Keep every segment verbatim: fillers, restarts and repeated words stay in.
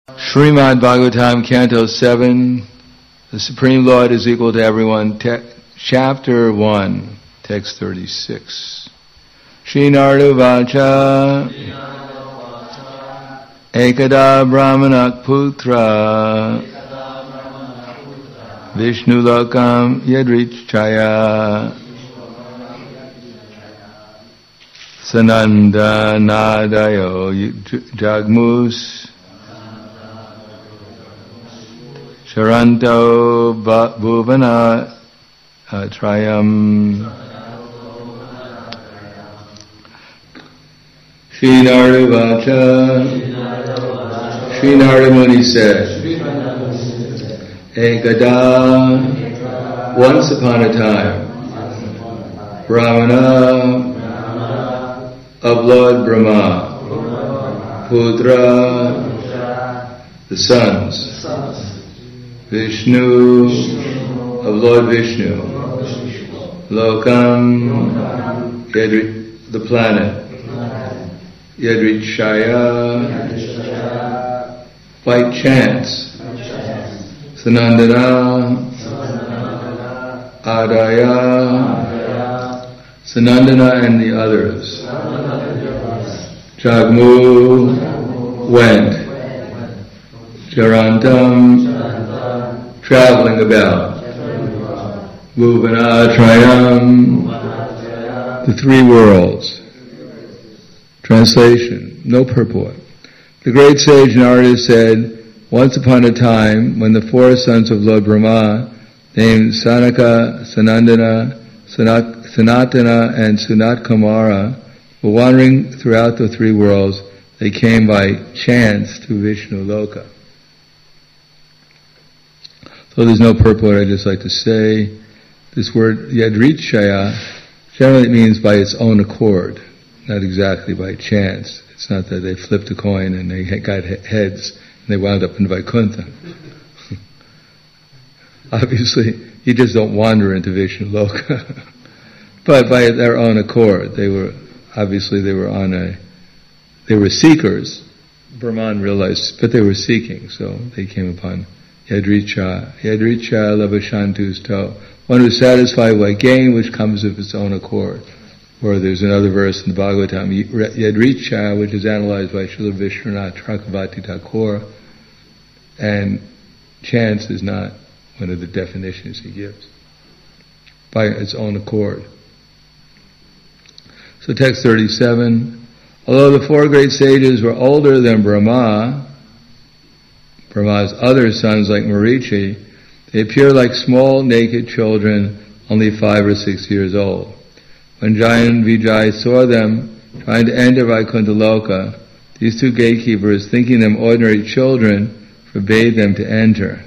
Srimad Bhagavatam, Canto seven, The Supreme Lord is Equal to Everyone, te- Chapter one, Text thirty-six. Shri Narada Vacha Ekada Brahmanak Putra Vishnu Lokam Yadrichaya Sananda Nadayo Jagmus Sharanto Bhuvana Trayam. Shri Narada Vacha, Shri Narada Muni said, Ekada, once upon a time, Brahmana of Lord Brahma, Putra, the sons, Vishnu of Lord Vishnu, Lokam, Yadri, the planet, Yadrichaya, by chance, Sanandana, Adaya, Sanandana and the others, Jagmu went, Charantam, traveling about, Bhuvana Trayam, the three worlds. Translation, no purport. The great sage Narada said, once upon a time, when the four sons of Lord Brahma, named Sanaka, Sanandana, Sanak, Sanatana, and Sunat Kumara, were wandering throughout the three worlds, they came by chance to Vishnu Loka. So there's no purport, I just like to say, this word Yadrichaya generally means by its own accord, not exactly by chance. It's not that they flipped a coin and they got heads and they wound up in Vaikuntha. Obviously, you just don't wander into Vishnu Loka. But by their own accord, they were, obviously they were on a, they were seekers. Brahman realized, but they were seeking, so they came upon Yadricha, Yadricha Labashantus To, one who's satisfied by gain which comes of its own accord. Or there's another verse in the Bhagavatam, Yadricha, which is analyzed by Srila Vishwanath Chakravarti Thakur, and chance is not one of the definitions he gives. By its own accord. So text thirty-seven, although the four great sages were older than Brahma, Brahma's other sons like Marichi, they appear like small naked children, only five or six years old. When Jaya and Vijay saw them trying to enter Vaikuntha Loka, these two gatekeepers, thinking them ordinary children, forbade them to enter.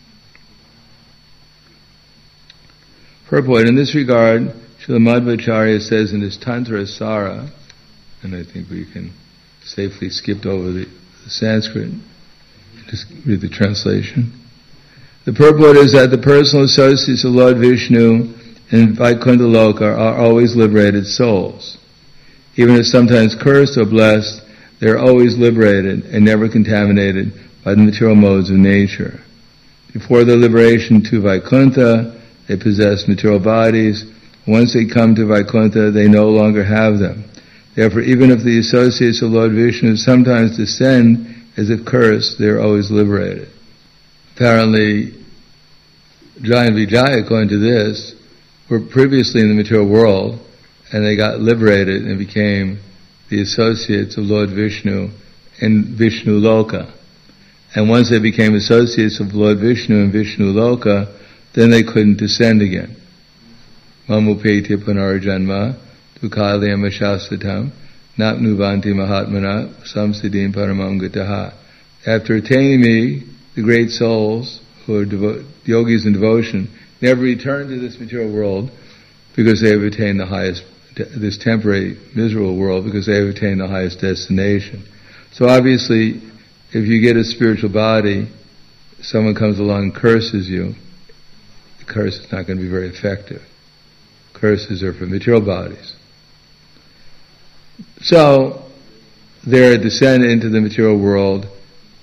Purport, in this regard, Srila Madhvacharya says in his Tantra Sara, and I think we can safely skip over the, the Sanskrit, just read the translation. The purport is that the personal associates of Lord Vishnu in Vaikuntha Loka are always liberated souls. Even if sometimes cursed or blessed, they are always liberated and never contaminated by the material modes of nature. Before their liberation to Vaikuntha, they possess material bodies. Once they come to Vaikuntha, they no longer have them. Therefore, even if the associates of Lord Vishnu sometimes descend as if cursed, they are always liberated. Apparently, Jaya and Vijaya, according to this, were previously in the material world, and they got liberated and became the associates of Lord Vishnu in Vishnu Loka. And once they became associates of Lord Vishnu in Vishnu Loka, then they couldn't descend again. Mamupeti punarjanma tukalyam ashasatam napnuvanti mahatmana samsiddhim paramam gataha. After attaining me, the great souls who are devo- yogis in devotion never return to this material world because they have attained the highest, this temporary miserable world, because they have attained the highest destination. So obviously, if you get a spiritual body, someone comes along and curses you, the curse is not going to be very effective. Curses are for material bodies. So, they're descended into the material world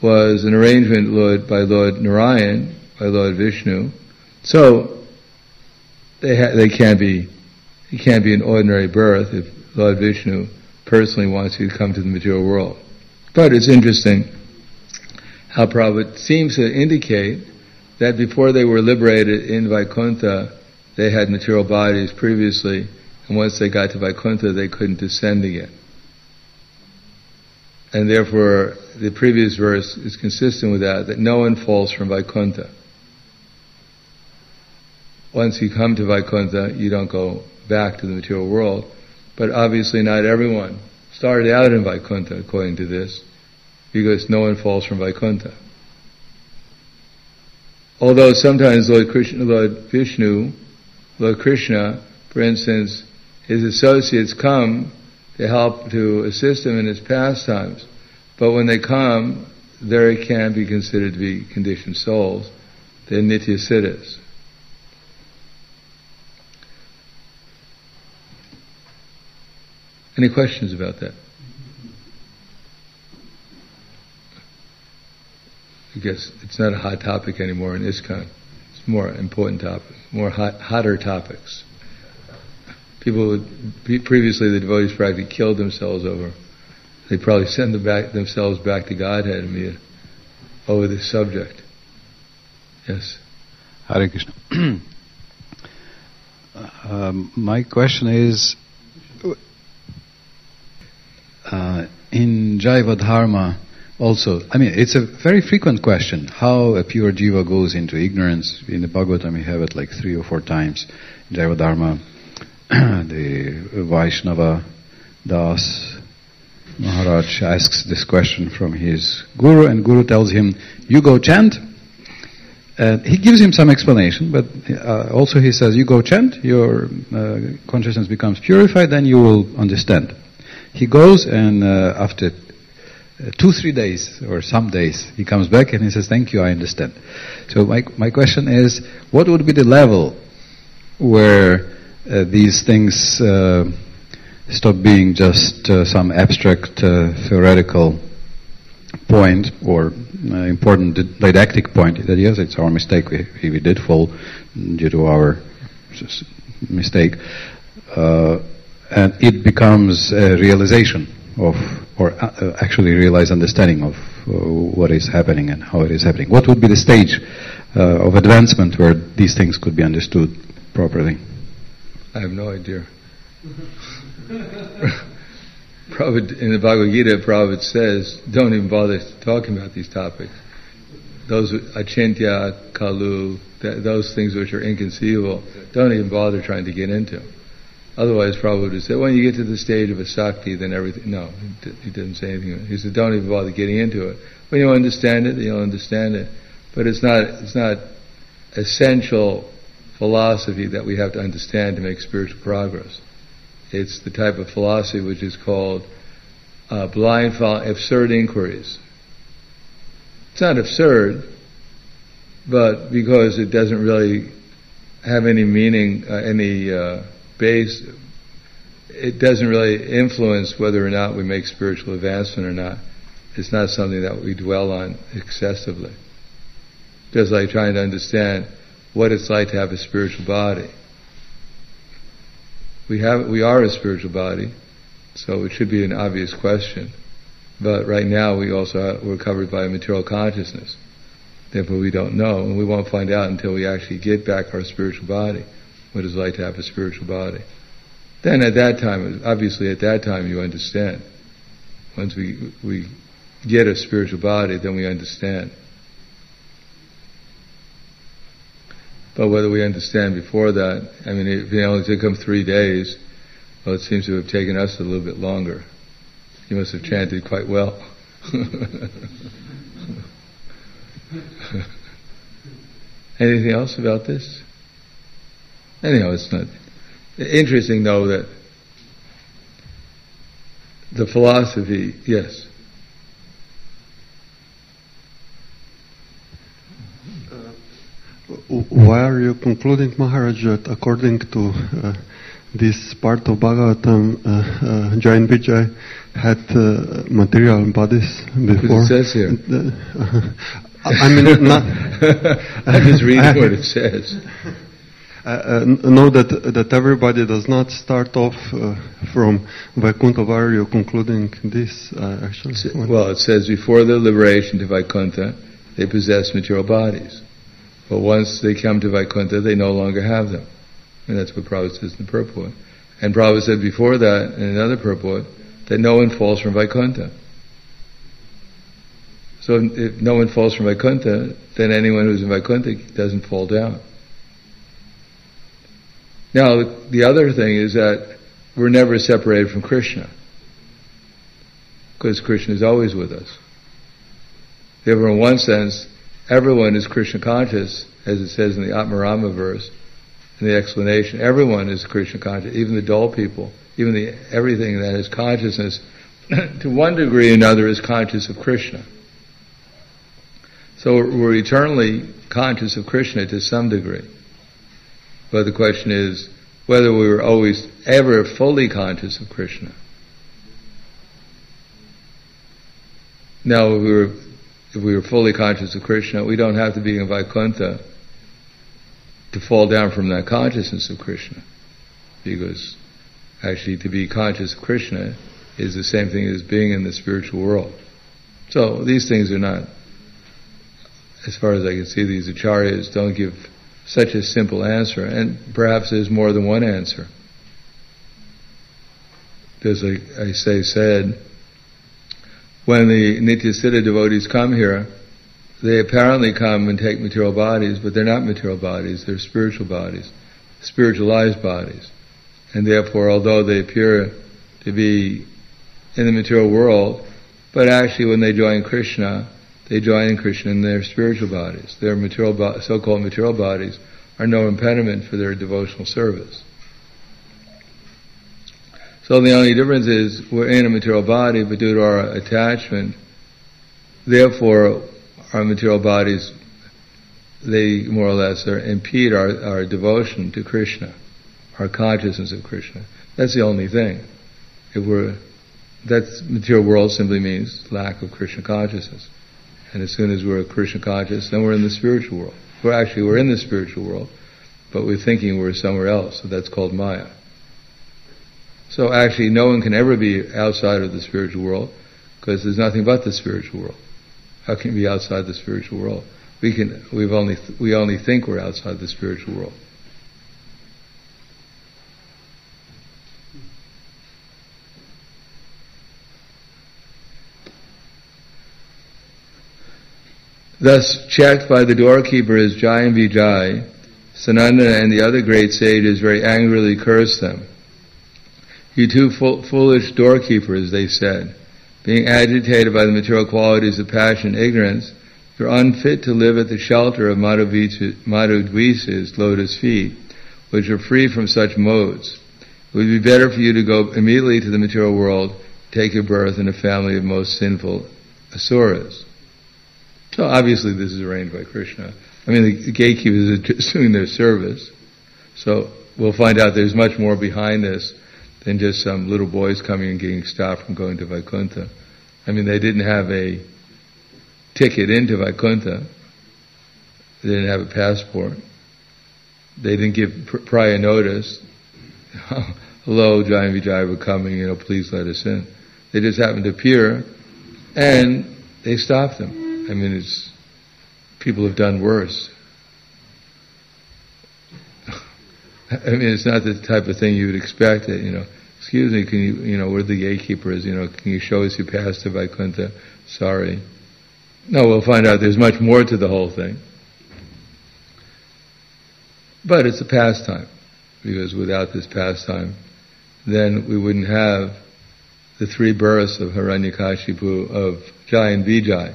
was an arrangement Lord, by Lord Narayan, by Lord Vishnu. So they ha- they can't be it can't be an ordinary birth if Lord Vishnu personally wants you to come to the material world. But it's interesting how Prabhupada seems to indicate that before they were liberated in Vaikuntha, they had material bodies previously, and once they got to Vaikuntha, they couldn't descend again. And therefore, the previous verse is consistent with that, that no one falls from Vaikuntha. Once you come to Vaikuntha, you don't go back to the material world. But obviously not everyone started out in Vaikuntha, according to this, because no one falls from Vaikuntha. Although sometimes Lord Krishna, Lord Vishnu, Lord Krishna, for instance, his associates come to help to assist him in his pastimes, but when they come, they can't be considered to be conditioned souls. They're nitya siddhas. Any questions about that? I guess it's not a hot topic anymore in ISKCON. It's more important topic, more hot, hotter topics. People would, previously the devotees practically killed themselves over. They probably send them back, themselves back to Godhead and over this subject. Yes. Hare Krishna. um, my question is, uh, in Jaiva Dharma also, I mean, it's a very frequent question, how a pure jiva goes into ignorance. In the Bhagavatam we have it like three or four times. In Jaiva Dharma, the Vaishnava Das Maharaj asks this question from his guru, and guru tells him, you go chant. And he gives him some explanation, but uh, also he says, you go chant, your uh, consciousness becomes purified, then you will understand. He goes, and uh, after uh, two, three days, or some days, he comes back and he says, thank you, I understand. So my my question is, what would be the level where uh, these things uh, stop being just uh, some abstract uh, theoretical point or uh, important didactic point, that yes, it's our mistake, we, we did fall due to our mistake, uh, and it becomes a realization of, or uh, actually realized understanding of uh, what is happening and how it is happening. What would be the stage uh, of advancement where these things could be understood properly? I have no idea. Prabhupada, in the Bhagavad Gita, Prabhupada says, don't even bother talking about these topics. Those achintya, kalu, th- those things which are inconceivable, don't even bother trying to get into. Otherwise, Prabhupada would say, when you get to the stage of a sakti, then everything... No, he, d- he didn't say anything. He said, don't even bother getting into it. When you understand it, you'll understand it. But it's not, it's not essential philosophy that we have to understand to make spiritual progress. It's the type of philosophy which is called uh, blind, absurd inquiries. It's not absurd, but because it doesn't really have any meaning, uh, any uh, base, it doesn't really influence whether or not we make spiritual advancement or not. It's not something that we dwell on excessively. Just like trying to understand what it's like to have a spiritual body. We have, we are a spiritual body, so it should be an obvious question. But right now we also have, we're covered by a material consciousness. Therefore we don't know, and we won't find out until we actually get back our spiritual body, what it's like to have a spiritual body. Then at that time, obviously at that time you understand. Once we we get a spiritual body, then we understand. But whether we understand before that, I mean, if it only took him three days, well, it seems to have taken us a little bit longer. He must have chanted quite well. Anything else about this? Anyhow, it's not interesting, though, that the philosophy, yes. Why are you concluding, Maharaj, that according to uh, this part of Bhagavatam, uh, uh, Jai and Vijay, had uh, material bodies before. It says here. Uh, I mean, not. I'm just reading what it says. Uh, uh, know that that everybody does not start off uh, from Vaikuntha Varya concluding this, uh, actually. Well, it says before their liberation to Vaikuntha, they possess material bodies. But once they come to Vaikuntha, they no longer have them. And that's what Prabhupada says in the purport. And Prabhupada said before that, in another purport, that no one falls from Vaikuntha. So if no one falls from Vaikuntha, then anyone who's in Vaikuntha doesn't fall down. Now, the other thing is that we're never separated from Krishna, because Krishna is always with us. Therefore, in one sense, everyone is Krishna conscious, as it says in the Atmarama verse, in the explanation. Everyone is Krishna conscious, even the dull people, even the everything that is consciousness, to one degree or another, is conscious of Krishna. So we're eternally conscious of Krishna to some degree. But the question is whether we were always ever fully conscious of Krishna. Now, if we were, if we were fully conscious of Krishna, we don't have to be in Vaikuntha to fall down from that consciousness of Krishna. Because actually to be conscious of Krishna is the same thing as being in the spiritual world. So these things are not, as far as I can see, these acharyas don't give such a simple answer, and perhaps there's more than one answer. As I, I say said, when the Nityasiddha devotees come here, they apparently come and take material bodies, but they're not material bodies, they're spiritual bodies, spiritualized bodies. And therefore, although they appear to be in the material world, but actually when they join Krishna, they join in Krishna in their spiritual bodies. Their material, bo- so-called material bodies are no impediment for their devotional service. So the only difference is we're in a material body, but due to our attachment, therefore our material bodies, they more or less are, impede our, our devotion to Krishna, our consciousness of Krishna. That's the only thing. If we're, that material world simply means lack of Krishna consciousness. And as soon as we're Krishna conscious, then we're in the spiritual world. We're actually, we're in the spiritual world, but we're thinking we're somewhere else, so that's called Maya. So actually, no one can ever be outside of the spiritual world, because there's nothing but the spiritual world. How can you be outside the spiritual world? We can, we've only, we only think we're outside the spiritual world. Thus, checked by the doorkeeper as Jai and Vijay, Sananda and the other great sages very angrily cursed them. You two fo- foolish doorkeepers, they said, being agitated by the material qualities of passion and ignorance, you're unfit to live at the shelter of Madhudvisa's lotus feet, which are free from such modes. It would be better for you to go immediately to the material world, take your birth in a family of most sinful asuras. So obviously this is arranged by Krishna. I mean, the, the gatekeepers are just doing their service. So we'll find out there's much more behind this than just some little boys coming and getting stopped from going to Vaikuntha. I mean, they didn't have a ticket into Vaikuntha. They didn't have a passport. They didn't give pr- prior notice. Hello, Jai and Vijay were coming, you know, please let us in. They just happened to appear, and they stopped them. I mean, it's, people have done worse. I mean, it's not the type of thing you would expect. It, you know, excuse me, can you, you know, we're the gatekeepers, you know, can you show us your pass to Vaikuntha? Sorry. No, we'll find out there's much more to the whole thing. But it's a pastime, because without this pastime, then we wouldn't have the three births of Hiranyakashipu, of Jai and Vijay.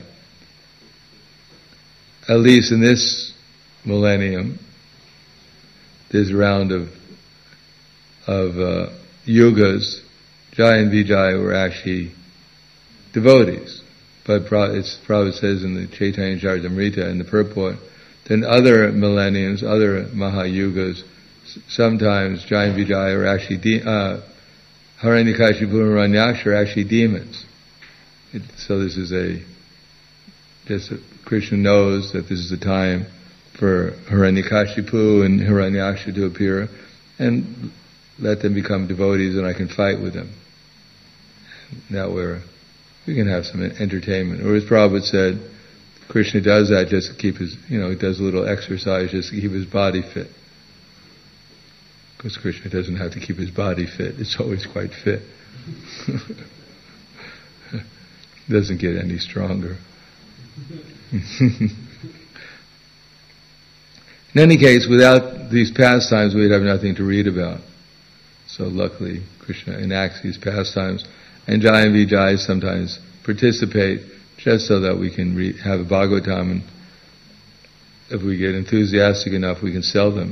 At least in this millennium, this round of of uh, yugas, Jai and Vijay were actually devotees. But it's Prabhupada says in the Chaitanya Charitamrita in the purport, then other millenniums, other Mahayugas, sometimes Jaya and Vijaya are actually, de- uh, Hiranyakashipu and Hiranyaksha are actually demons. It, so this is a, just a, Krishna knows that this is the time for Hiranyakashipu and Hiranyaksha to appear, and let them become devotees and I can fight with them. That way we can have some entertainment. Or as Prabhupada said, Krishna does that just to keep his, you know, he does a little exercise just to keep his body fit. Because Krishna doesn't have to keep his body fit. It's always quite fit. Doesn't get any stronger. In any case, without these pastimes, we'd have nothing to read about. So luckily, Krishna enacts these pastimes, and Jaya and Vijaya sometimes participate just so that we can read, have a Bhagavatam, and if we get enthusiastic enough, we can sell them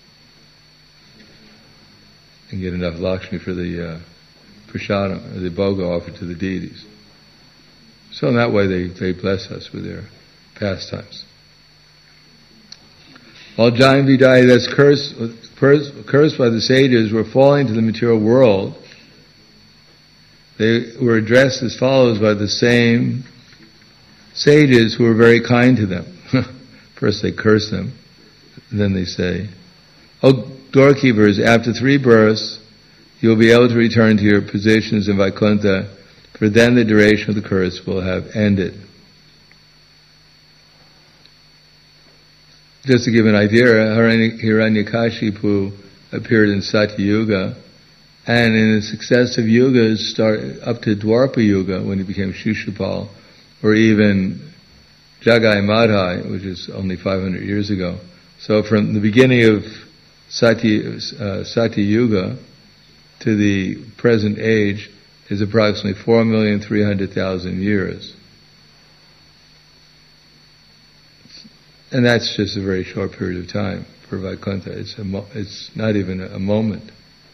and get enough Lakshmi for the uh, prasadam, or the bhoga offered to the deities. So in that way, they, they bless us with their pastimes. While Jaya and Vijaya, that's cursed, cursed by the sages, were falling to the material world, they were addressed as follows by the same sages who were very kind to them. First they curse them, then they say, "O doorkeepers, after three births, you will be able to return to your positions in Vaikuntha, for then the duration of the curse will have ended." Just to give an idea, Hiranyakashipu appeared in Satya Yuga, and in the successive yugas, start up to Dwapara Yuga, when he became Shishupal, or even Jagai Madhai, which is only five hundred years ago. So from the beginning of Satya, uh, Satya Yuga to the present age is approximately four million three hundred thousand years. And that's just a very short period of time for Vaikuntha. It's a mo- it's not even a, a moment.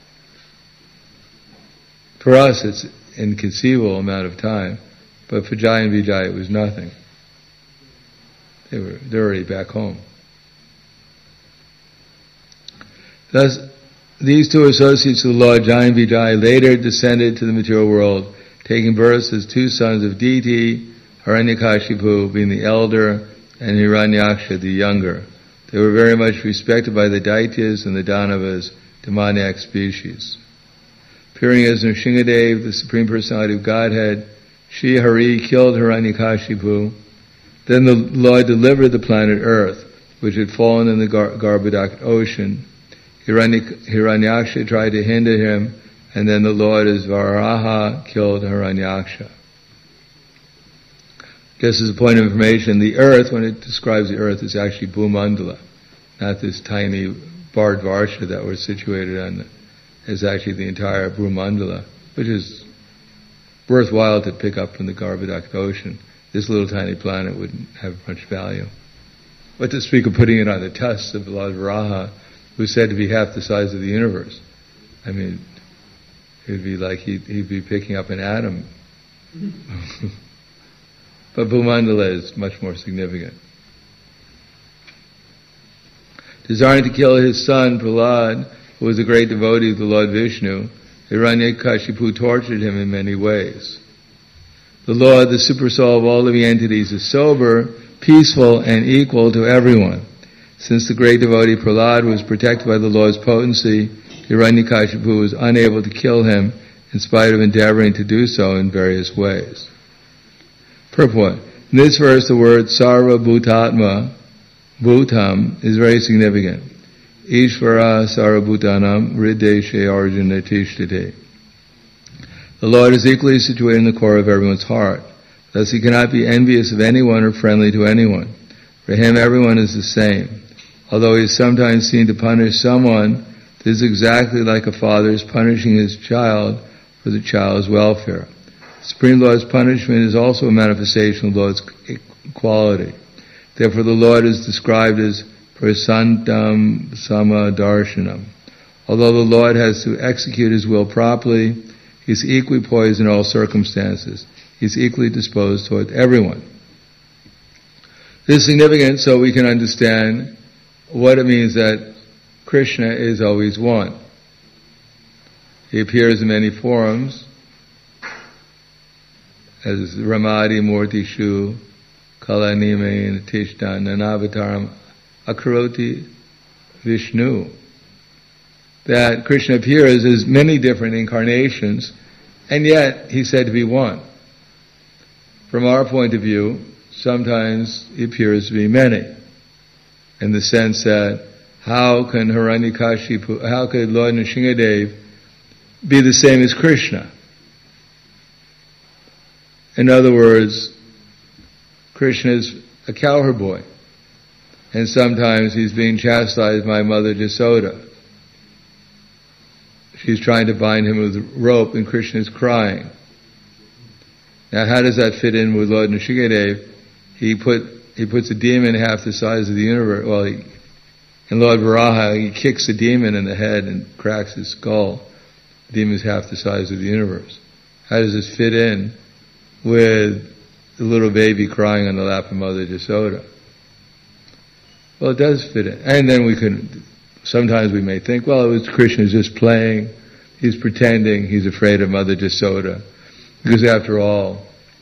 For us, it's an inconceivable amount of time, but for Jaya and Vijaya, it was nothing. They were they're already back home. Thus, these two associates of the Lord, Jaya and Vijaya, later descended to the material world, taking birth as two sons of Diti, Hiranyakashipu being the elder, and Hiranyaksha the younger. They were very much respected by the Daityas and the Danavas, demoniac species. Appearing as Nrsingadev, the Supreme Personality of Godhead, Shri Hari killed Hiranyakashipu. Then the Lord delivered the planet Earth, which had fallen in the Gar- Garbhodak ocean. Hiranyak- Hiranyaksha tried to hinder him, and then the Lord as Varaha killed Hiranyaksha. Just as a point of information, the earth, when it describes the earth, is actually Bhumandala, not this tiny Bharatvarsha that we're situated on. It's actually the entire Bhumandala, which is worthwhile to pick up from the Garbhodak ocean. This little tiny planet wouldn't have much value. But to speak of putting it on the tusks of Lord Varaha, who's said to be half the size of the universe. I mean, it would be like he'd, he'd be picking up an atom. But Bhumandala is much more significant. Desiring to kill his son, Prahlad, who was a great devotee of the Lord Vishnu, Hiranyakashipu tortured him in many ways. The Lord, the super soul of all living entities, is sober, peaceful, and equal to everyone. Since the great devotee Prahlad was protected by the Lord's potency, Hiranyakashipu was unable to kill him in spite of endeavoring to do so in various ways. Purport. In this verse, the word Sarva Bhutatma, Bhutam, is very significant. Ishvara Sarva Bhutanam Hrideshe Arjuna Tishtite. The Lord is equally situated in the core of everyone's heart. Thus he cannot be envious of anyone or friendly to anyone. For him, everyone is the same. Although he is sometimes seen to punish someone, this is exactly like a father is punishing his child for the child's welfare. Supreme Lord's punishment is also a manifestation of the Lord's equality. Therefore the Lord is described as prasantam samadarshanam. Although the Lord has to execute his will properly, he is equally poised in all circumstances. He is equally disposed toward everyone. This is significant so we can understand what it means that Krishna is always one. He appears in many forms, as Ramadi Murtishu, Kalanime Tishtan, Nanavataram, Akaroti Vishnu. That Krishna appears as many different incarnations, and yet he's said to be one. From our point of view, sometimes he appears to be many, in the sense that how can Hiranyakashipu, how could Lord Nrsingadev be the same as Krishna? In other words, Krishna is a cowherd boy, and sometimes he's being chastised by Mother Jasoda. She's trying to bind him with rope, and Krishna is crying. Now, how does that fit in with Lord Nrsingadev? He put he puts a demon half the size of the universe. Well, he, in Lord Varaha, he kicks the demon in the head and cracks his skull. The demon is half the size of the universe. How does this fit in with the little baby crying on the lap of Mother Jasoda? Well, it does fit in. And then we could, sometimes we may think, well, it was Krishna's just playing. He's pretending. He's afraid of Mother Jasoda. Because after all,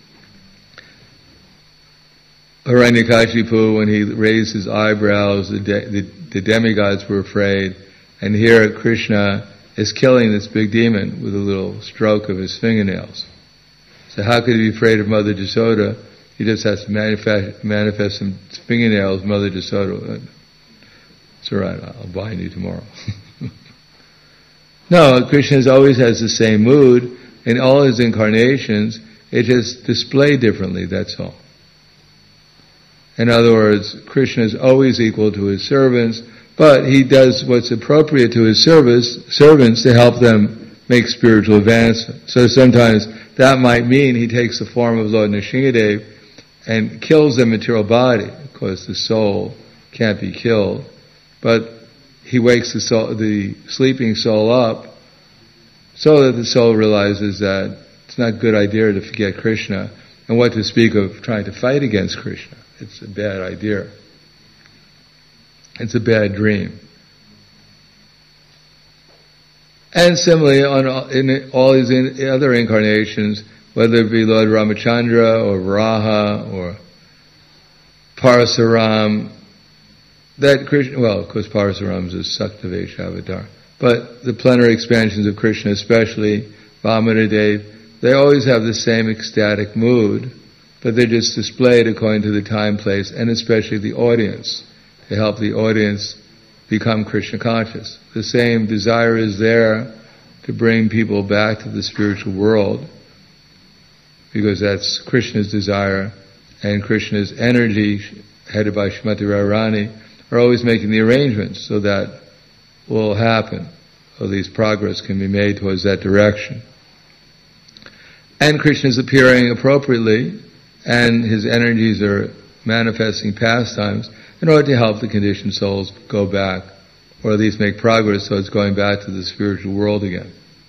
Hiranyakashipu, when he raised his eyebrows, the, de- the, the demigods were afraid. And here Krishna is killing this big demon with a little stroke of his fingernails. So how could he be afraid of Mother Jasoda? He just has to manifest, manifest some fingernails, Mother Jasoda. It's all right, I'll bind you tomorrow. No, Krishna always has the same mood in all his incarnations. It just displayed differently, that's all. In other words, Krishna is always equal to his servants, but he does what's appropriate to his service, servants to help them make spiritual advancement. So sometimes that might mean he takes the form of Lord Nrsingadev and kills the material body. Of course, the soul can't be killed, but he wakes the soul, the sleeping soul up, so that the soul realizes that it's not a good idea to forget Krishna, and what to speak of trying to fight against Krishna. It's a bad idea. It's a bad dream. And similarly, on all, in all these in, other incarnations, whether it be Lord Ramachandra or Varaha or Parasuram, that Krishna, well, of course Parasuram is a Saktavesha avatar, but the plenary expansions of Krishna, especially Vamanadev, they always have the same ecstatic mood, but they're just displayed according to the time, place, and especially the audience, to help the audience become Krishna conscious. The same desire is there to bring people back to the spiritual world, because that's Krishna's desire, and Krishna's energy, headed by Srimati Radharani, are always making the arrangements so that will happen, or at least progress can be made towards that direction. And Krishna is appearing appropriately, and his energies are manifesting pastimes in order to help the conditioned souls go back, or at least make progress towards going back to the spiritual world again.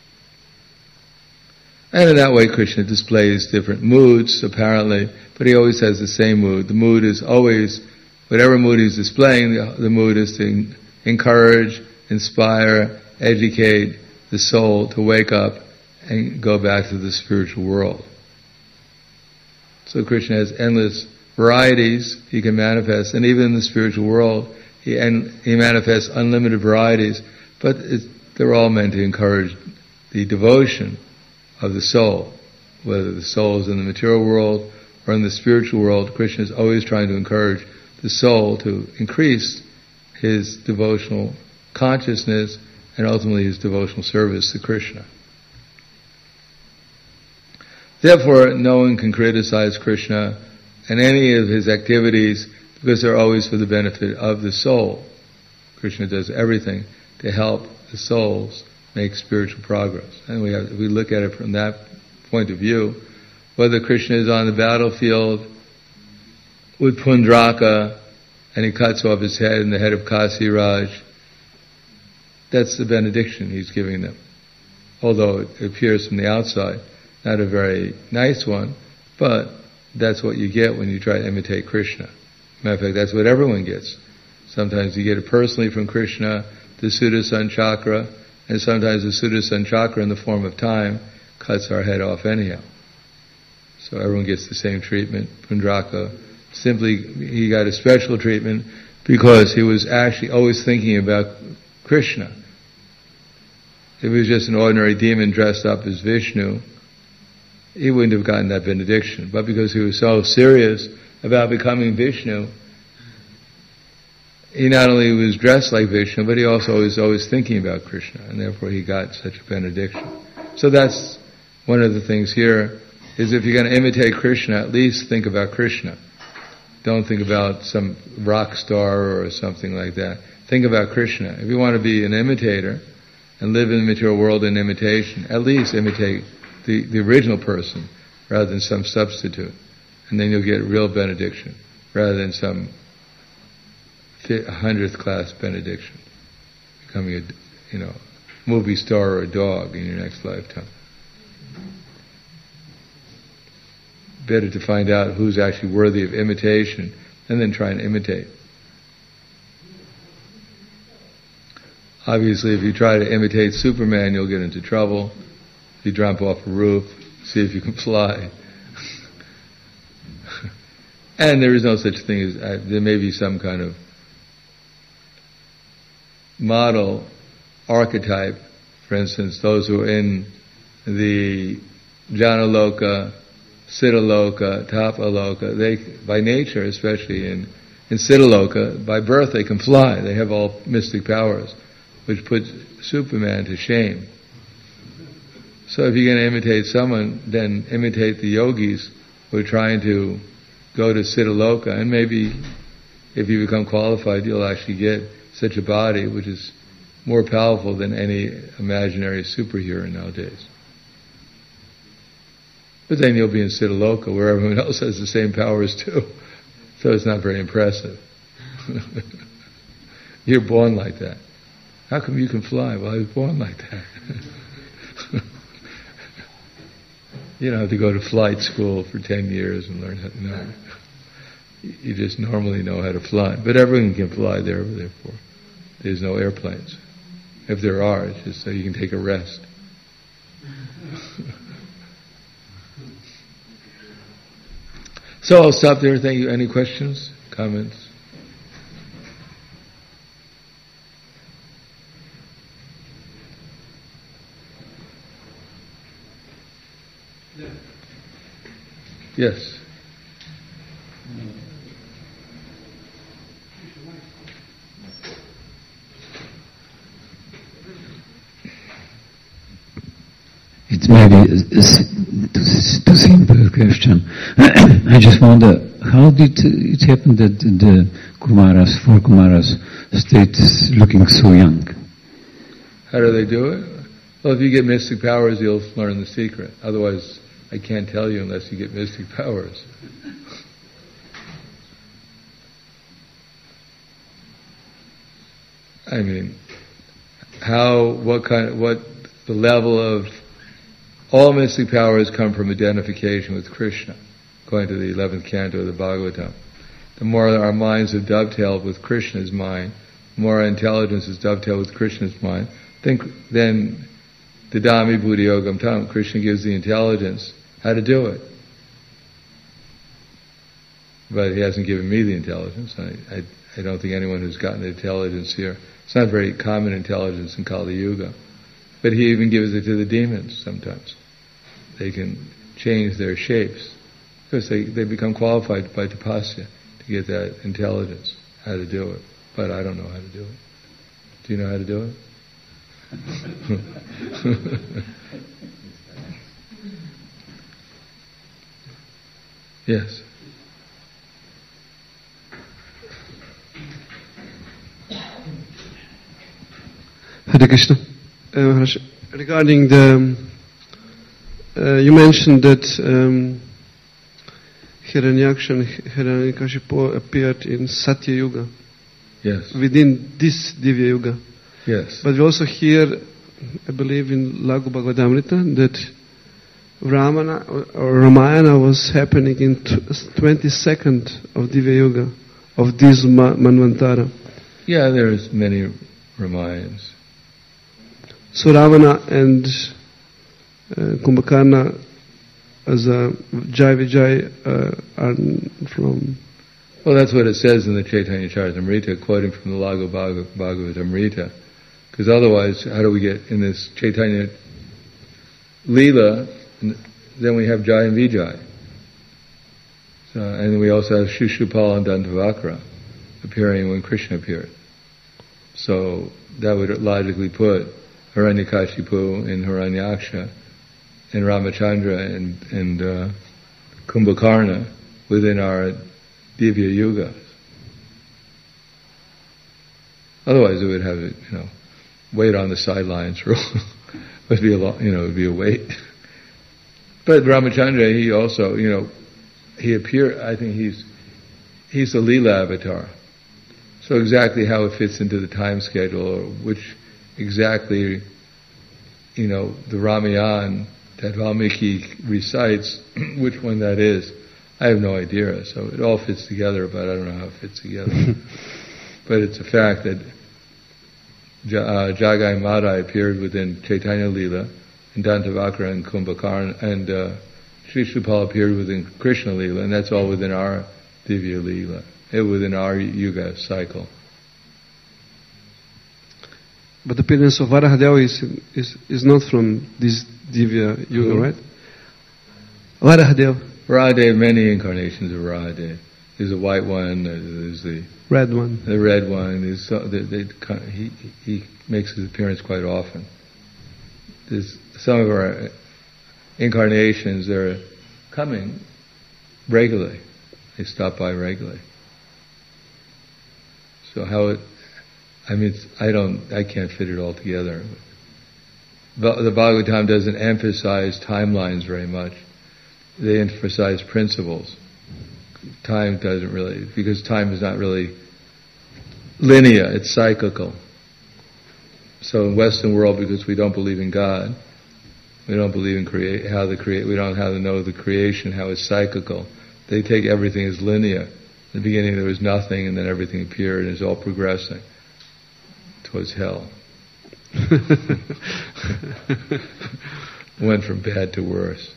And in that way Krishna displays different moods, apparently, but he always has the same mood. The mood is always, whatever mood he's displaying, the, the mood is to encourage, inspire, educate the soul to wake up and go back to the spiritual world. So Krishna has endless varieties he can manifest, and even in the spiritual world he en- he manifests unlimited varieties, but it's, they're all meant to encourage the devotion of the soul. Whether the soul is in the material world or in the spiritual world, Krishna is always trying to encourage the soul to increase his devotional consciousness and ultimately his devotional service to Krishna. Therefore, no one can criticize Krishna and any of his activities, because they're always for the benefit of the soul. Krishna does everything to help the souls make spiritual progress. And we have, we look at it from that point of view, whether Krishna is on the battlefield with Pundraka and he cuts off his head and the head of Kasiraj, that's the benediction he's giving them. Although it appears from the outside not a very nice one, but that's what you get when you try to imitate Krishna. Matter of fact, that's what everyone gets. Sometimes you get it personally from Krishna, the Sudarsana chakra, and sometimes the Sudarsana chakra in the form of time cuts our head off anyhow. So everyone gets the same treatment. Pundraka, simply, he got a special treatment because he was actually always thinking about Krishna. If he was just an ordinary demon dressed up as Vishnu, he wouldn't have gotten that benediction. But because he was so serious about becoming Vishnu, he not only was dressed like Vishnu, but he also was always thinking about Krishna, and therefore he got such a benediction. So that's one of the things here, is if you're going to imitate Krishna, at least think about Krishna. Don't think about some rock star or something like that. Think about Krishna. If you want to be an imitator and live in the material world in imitation, at least imitate the, the original person rather than some substitute. And then you'll get real benediction rather than some hundredth class benediction. Becoming a, you know, movie star or a dog in your next lifetime. Better to find out who's actually worthy of imitation and then try and imitate. Obviously, if you try to imitate Superman, you'll get into trouble. If you jump off a roof, see if you can fly. And there is no such thing as, uh, there may be some kind of model, archetype. For instance, those who are in the Janaloka, Siddhaloka, Tapaloka, they, by nature, especially in, in Siddhaloka, by birth they can fly. They have all mystic powers, which puts Superman to shame. So if you're going to imitate someone, then imitate the yogis who are trying to go to Siddhaloka, and maybe if you become qualified, you'll actually get such a body which is more powerful than any imaginary superhero nowadays. But then you'll be in Siddhaloka where everyone else has the same powers too. So it's not very impressive. You're born like that. How come you can fly? Well, I was born like that. You don't have to go to flight school for ten years and learn how to know. You just normally know how to fly. But everyone can fly there, therefore. There's no airplanes. If there are, it's just so you can take a rest. So I'll stop there. Thank you. Any questions? Comments? Yes. It may be a, a, too, too simple question. I just wonder, how did it happen that the Kumaras, four Kumaras, stayed looking so young? How do they do it? Well, if you get mystic powers, you'll learn the secret. Otherwise, I can't tell you unless you get mystic powers. I mean, how, what kind of, what, the level of, all mystic powers come from identification with Krishna, according to the eleventh canto of the Bhagavatam. The more our minds are dovetailed with Krishna's mind, the more our intelligence is dovetailed with Krishna's mind, then, then Dadami Buddhi Yogam Tam, Krishna gives the intelligence how to do it. But he hasn't given me the intelligence. I, I, I don't think anyone who's gotten the intelligence here, it's not very common intelligence in Kali Yuga. But he even gives it to the demons sometimes. They can change their shapes because they, they become qualified by tapasya to get that intelligence, how to do it. But I don't know how to do it. Do you know how to do it? Yes. Hare Krishna. Uh, regarding the, uh, you mentioned that um, Hiranyaksha and Hiranyakashipu appeared in Satya Yuga. Yes. Within this Divya Yuga. Yes. But we also hear, I believe in Laghu Bhagavatamrita, that Ramana or Ramayana was happening in twenty-second of Divya Yuga, of this Manvantara. Yeah, there's many Ramayans. So Ravana and uh, Kumbhakarna as a Jai Vijay uh, are from... Well, that's what it says in the Chaitanya Charitamrita, quoting from the Lagu Bhagavatamrita. Because otherwise, how do we get in this Chaitanya Leela? Then we have Jai and Vijay. So, and we also have Shishupala and Dantavakra appearing when Krishna appeared. So that would logically put Hiranyakashipu and Hiranyaksha and Ramachandra and, and uh, Kumbhakarna within our Divya Yugas. Otherwise, it would have, you know, wait on the sidelines. It would be a lot, you know, it would be a wait. But Ramachandra, he also, you know, he appeared. I think he's he's the Leela avatar. So exactly how it fits into the time schedule, or which exactly, you know, the Ramayana that Valmiki recites, which one that is, I have no idea. So it all fits together, but I don't know how it fits together. But it's a fact that uh, Jagai and Madai appeared within Chaitanya Leela, and Dantavakra and Kumbhakarna, and uh, Sri Shupala appeared within Krishna Leela, and that's all within our Divya Leela, within our Yuga cycle. But the appearance of Varahadeva is, is, is not from this Divya Yuga, Who? right? Varahadeva. Varahadeva, many incarnations of Varahadeva. There's a white one, there's the red one. The red one. There's, they, they, he, he makes his appearance quite often. There's some of our incarnations, they're coming regularly. They stop by regularly. So how it, I mean, it's, I don't, I can't fit it all together. But the Bhagavatam doesn't emphasize timelines very much. They emphasize principles. Time doesn't really, because time is not really linear, it's cyclical. So in Western world, because we don't believe in God, we don't believe in create how the create. We don't know how to know the creation, how it's cyclical. They take everything as linear. In the beginning, there was nothing, and then everything appeared, and it's all progressing towards hell. Went from bad to worse.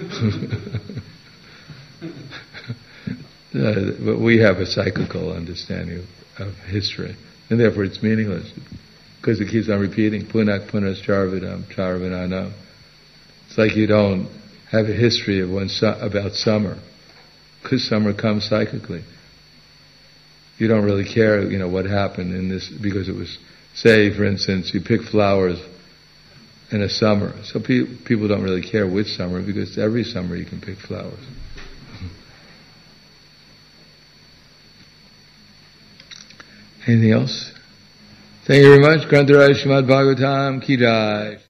uh, but we have a cyclical understanding of, of history, and therefore it's meaningless because it keeps on repeating. Punak punas charvidam charvinanam. It's like you don't have a history of when su- about summer, because summer comes cyclically. You don't really care, you know, what happened in this, because it was, say, for instance, you pick flowers in a summer. So pe- people don't really care which summer, because every summer you can pick flowers. Anything else? Thank you very much. Grantaraj Srimad Bhagavatam Ki Jai.